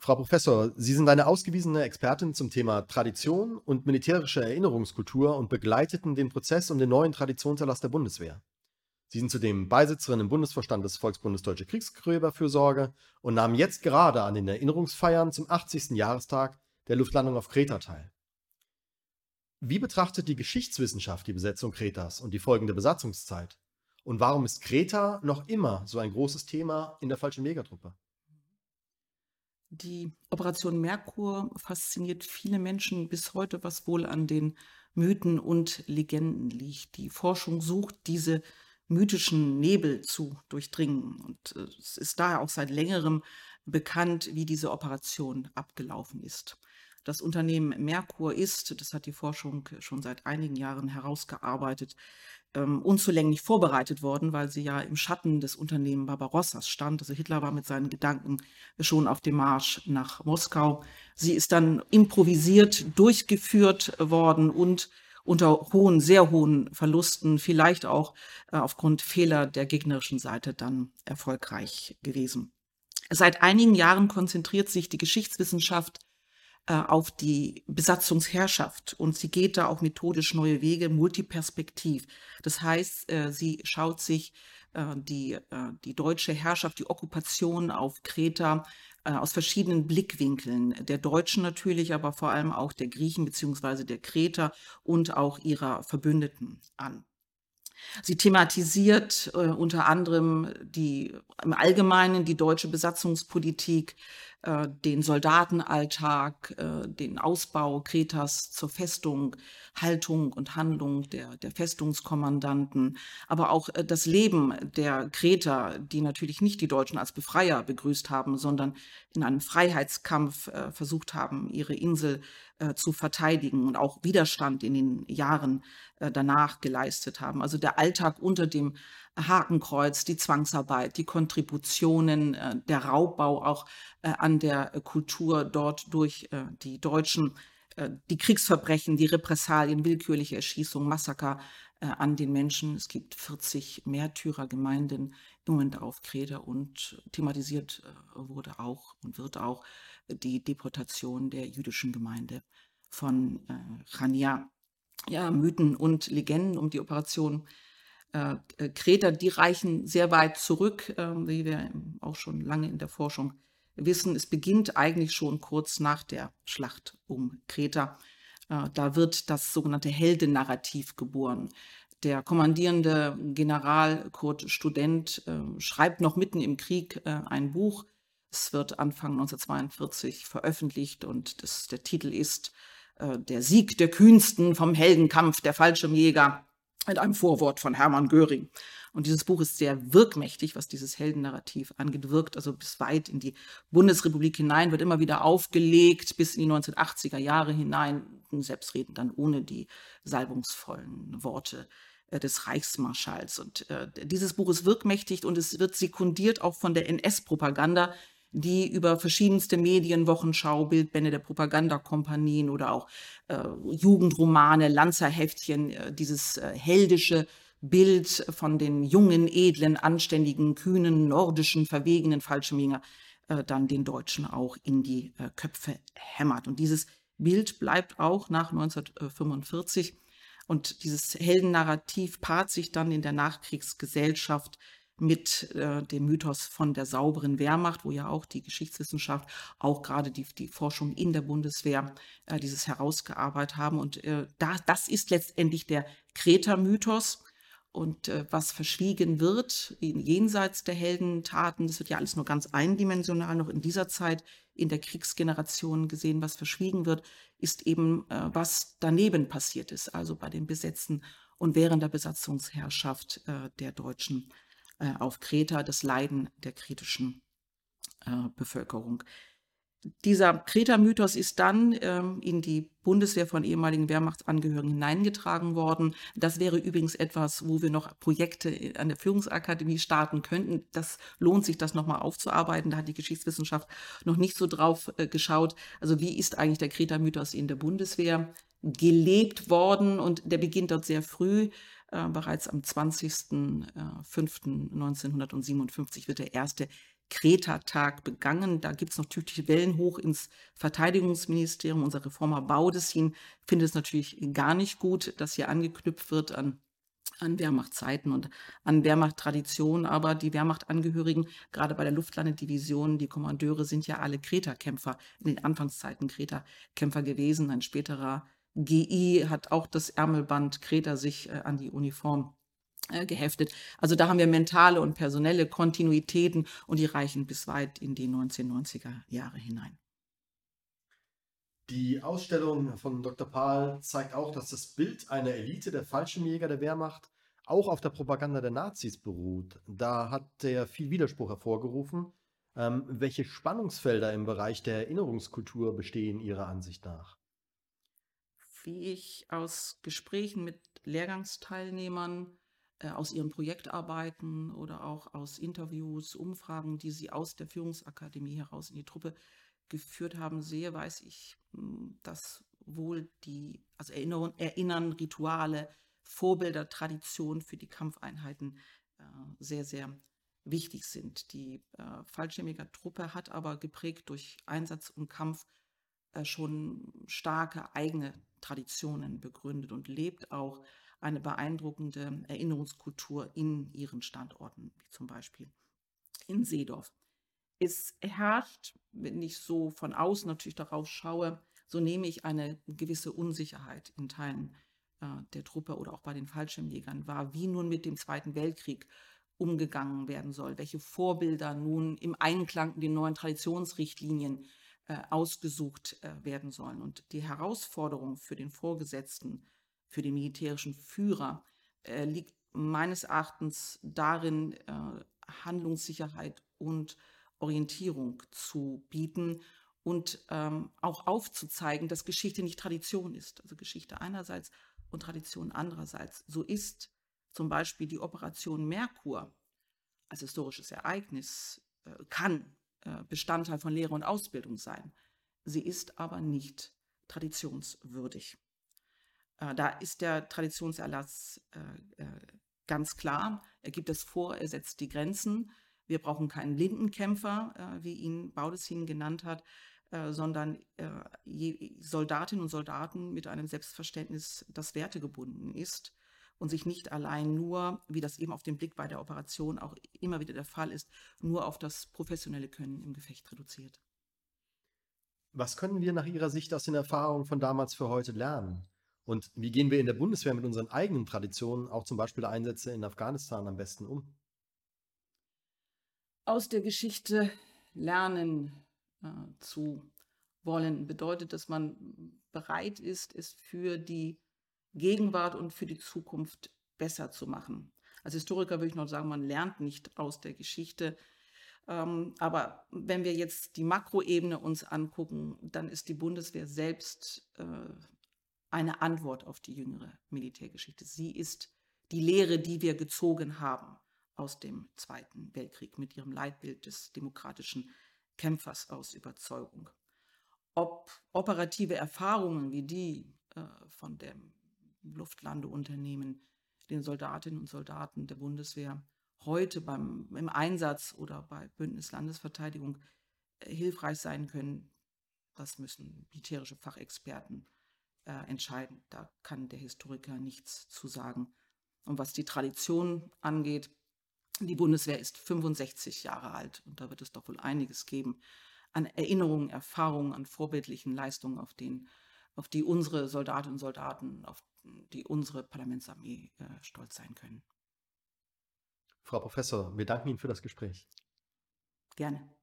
Frau Professor, Sie sind eine ausgewiesene Expertin zum Thema Tradition und militärische Erinnerungskultur und begleiteten den Prozess um den neuen Traditionserlass der Bundeswehr. Sie sind zudem Beisitzerin im Bundesvorstand des Volksbundes Deutsche Kriegsgräberfürsorge und nahmen jetzt gerade an den Erinnerungsfeiern zum 80. Jahrestag der Luftlandung auf Kreta teil. Wie betrachtet die Geschichtswissenschaft die Besetzung Kretas und die folgende Besatzungszeit? Und warum ist Kreta noch immer so ein großes Thema in der Fallschirmjägertruppe? Die Operation Merkur fasziniert viele Menschen bis heute, was wohl an den Mythen und Legenden liegt. Die Forschung sucht, diese mythischen Nebel zu durchdringen. Und es ist daher auch seit längerem bekannt, wie diese Operation abgelaufen ist. Das Unternehmen Merkur ist, das hat die Forschung schon seit einigen Jahren herausgearbeitet, unzulänglich vorbereitet worden, weil sie ja im Schatten des Unternehmens Barbarossas stand. Also Hitler war mit seinen Gedanken schon auf dem Marsch nach Moskau. Sie ist dann improvisiert durchgeführt worden und unter hohen, sehr hohen Verlusten, vielleicht auch aufgrund Fehler der gegnerischen Seite dann erfolgreich gewesen. Seit einigen Jahren konzentriert sich die Geschichtswissenschaft auf die Besatzungsherrschaft und sie geht da auch methodisch neue Wege, multiperspektiv. Das heißt, sie schaut sich die deutsche Herrschaft, die Okkupation auf Kreta aus verschiedenen Blickwinkeln, der Deutschen natürlich, aber vor allem auch der Griechen beziehungsweise der Kreter und auch ihrer Verbündeten an. Sie thematisiert unter anderem im Allgemeinen die deutsche Besatzungspolitik, den Soldatenalltag, den Ausbau Kretas zur Festung, Haltung und Handlung der Festungskommandanten, aber auch das Leben der Kreter, die natürlich nicht die Deutschen als Befreier begrüßt haben, sondern in einem Freiheitskampf versucht haben, ihre Insel zu verteidigen und auch Widerstand in den Jahren danach geleistet haben. Also der Alltag unter dem Hakenkreuz, die Zwangsarbeit, die Kontributionen, der Raubbau auch an der Kultur dort durch die Deutschen, die Kriegsverbrechen, die Repressalien, willkürliche Erschießungen, Massaker an den Menschen. Es gibt 40 Märtyrergemeinden im Moment auf Kreta und thematisiert wurde auch und wird auch die Deportation der jüdischen Gemeinde von Chania. Ja, Mythen und Legenden um die Operation Kreta, die reichen sehr weit zurück, wie wir auch schon lange in der Forschung wissen. Es beginnt eigentlich schon kurz nach der Schlacht um Kreta. Da wird das sogenannte Heldennarrativ geboren. Der kommandierende General Kurt Student schreibt noch mitten im Krieg ein Buch. Es wird Anfang 1942 veröffentlicht und der Titel ist Der Sieg der Kühnsten vom Heldenkampf der Fallschirmjäger mit einem Vorwort von Hermann Göring. Und dieses Buch ist sehr wirkmächtig, was dieses Heldennarrativ angeht, wirkt also bis weit in die Bundesrepublik hinein, wird immer wieder aufgelegt, bis in die 1980er Jahre hinein, selbstredend dann ohne die salbungsvollen Worte des Reichsmarschalls. Und dieses Buch ist wirkmächtig und es wird sekundiert auch von der NS-Propaganda, die über verschiedenste Medien, Wochenschau, Bildbände der Propagandakompanien oder auch Jugendromane, Lanzerheftchen, dieses heldische Bild von den jungen, edlen, anständigen, kühnen, nordischen, verwegenen Fallschirmjäger dann den Deutschen auch in die Köpfe hämmert. Und dieses Bild bleibt auch nach 1945. Und dieses Heldennarrativ paart sich dann in der Nachkriegsgesellschaft mit dem Mythos von der sauberen Wehrmacht, wo ja auch die Geschichtswissenschaft, auch gerade die Forschung in der Bundeswehr dieses herausgearbeitet haben. Und das ist letztendlich der Kreta-Mythos. Und was verschwiegen wird, jenseits der Heldentaten, das wird ja alles nur ganz eindimensional noch in dieser Zeit in der Kriegsgeneration gesehen, was verschwiegen wird, ist eben, was daneben passiert ist, also bei den Besetzten und während der Besatzungsherrschaft der Deutschen auf Kreta, das Leiden der kretischen Bevölkerung. Dieser Kreta-Mythos ist dann in die Bundeswehr von ehemaligen Wehrmachtsangehörigen hineingetragen worden. Das wäre übrigens etwas, wo wir noch Projekte an der Führungsakademie starten könnten. Das lohnt sich, das nochmal aufzuarbeiten. Da hat die Geschichtswissenschaft noch nicht so drauf geschaut. Also wie ist eigentlich der Kreta-Mythos in der Bundeswehr gelebt worden? Und der beginnt dort sehr früh. Bereits am 20.05.1957 wird der erste Kreta-Tag begangen. Da gibt es natürlich Wellen hoch ins Verteidigungsministerium. Unser Reformer Baudissin findet es natürlich gar nicht gut, dass hier angeknüpft wird an Wehrmachtzeiten und an Wehrmachttradition, aber die Wehrmachtangehörigen, gerade bei der Luftlandedivision, die Kommandeure sind ja alle Kreta-Kämpfer, in den Anfangszeiten Kreta-Kämpfer gewesen. Ein späterer GI hat auch das Ärmelband Kreta sich an die Uniform geheftet. Also da haben wir mentale und personelle Kontinuitäten und die reichen bis weit in die 1990er Jahre hinein. Die Ausstellung von Dr. Pahl zeigt auch, dass das Bild einer Elite der Fallschirmjäger der Wehrmacht auch auf der Propaganda der Nazis beruht. Da hat er viel Widerspruch hervorgerufen. Welche Spannungsfelder im Bereich der Erinnerungskultur bestehen Ihrer Ansicht nach? Wie ich aus Gesprächen mit Lehrgangsteilnehmern, aus ihren Projektarbeiten oder auch aus Interviews, Umfragen, die sie aus der Führungsakademie heraus in die Truppe geführt haben, sehe, weiß ich, dass wohl also Erinnern, Rituale, Vorbilder, Tradition für die Kampfeinheiten sehr, sehr wichtig sind. Die Fallschirmjägertruppe hat aber geprägt durch Einsatz und Kampf schon starke eigene Traditionen begründet und lebt auch eine beeindruckende Erinnerungskultur in ihren Standorten, wie zum Beispiel in Seedorf. Es herrscht, wenn ich so von außen natürlich darauf schaue, so nehme ich eine gewisse Unsicherheit in Teilen der Truppe oder auch bei den Fallschirmjägern wahr, wie nun mit dem Zweiten Weltkrieg umgegangen werden soll, welche Vorbilder nun im Einklang mit den neuen Traditionsrichtlinien ausgesucht werden sollen. Und die Herausforderung für den Vorgesetzten, für den militärischen Führer, liegt meines Erachtens darin, Handlungssicherheit und Orientierung zu bieten und auch aufzuzeigen, dass Geschichte nicht Tradition ist. Also Geschichte einerseits und Tradition andererseits. So ist zum Beispiel die Operation Merkur als historisches Ereignis kann Bestandteil von Lehre und Ausbildung sein. Sie ist aber nicht traditionswürdig. Da ist der Traditionserlass ganz klar. Er gibt es vor, er setzt die Grenzen. Wir brauchen keinen Lindenkämpfer, wie ihn Baudissin genannt hat, sondern Soldatinnen und Soldaten mit einem Selbstverständnis, das wertegebunden ist und sich nicht allein nur, wie das eben auf den Blick bei der Operation auch immer wieder der Fall ist, nur auf das professionelle Können im Gefecht reduziert. Was können wir nach Ihrer Sicht aus den Erfahrungen von damals für heute lernen? Und wie gehen wir in der Bundeswehr mit unseren eigenen Traditionen, auch zum Beispiel der Einsätze in Afghanistan, am besten um? Aus der Geschichte lernen zu wollen bedeutet, dass man bereit ist, es für die Gegenwart und für die Zukunft besser zu machen. Als Historiker würde ich noch sagen, man lernt nicht aus der Geschichte. Aber wenn wir jetzt die Makroebene uns angucken, dann ist die Bundeswehr selbst eine Antwort auf die jüngere Militärgeschichte. Sie ist die Lehre, die wir gezogen haben aus dem Zweiten Weltkrieg mit ihrem Leitbild des demokratischen Kämpfers aus Überzeugung. Ob operative Erfahrungen wie die von dem Luftlandeunternehmen, den Soldatinnen und Soldaten der Bundeswehr heute im Einsatz oder bei Bündnis Landesverteidigung hilfreich sein können, das müssen militärische Fachexperten entscheiden. Da kann der Historiker nichts zu sagen. Und was die Tradition angeht, die Bundeswehr ist 65 Jahre alt und da wird es doch wohl einiges geben an Erinnerungen, Erfahrungen, an vorbildlichen Leistungen, auf die unsere Soldatinnen und Soldaten, auf die unsere Parlamentsarmee stolz sein können. Frau Professor, wir danken Ihnen für das Gespräch. Gerne.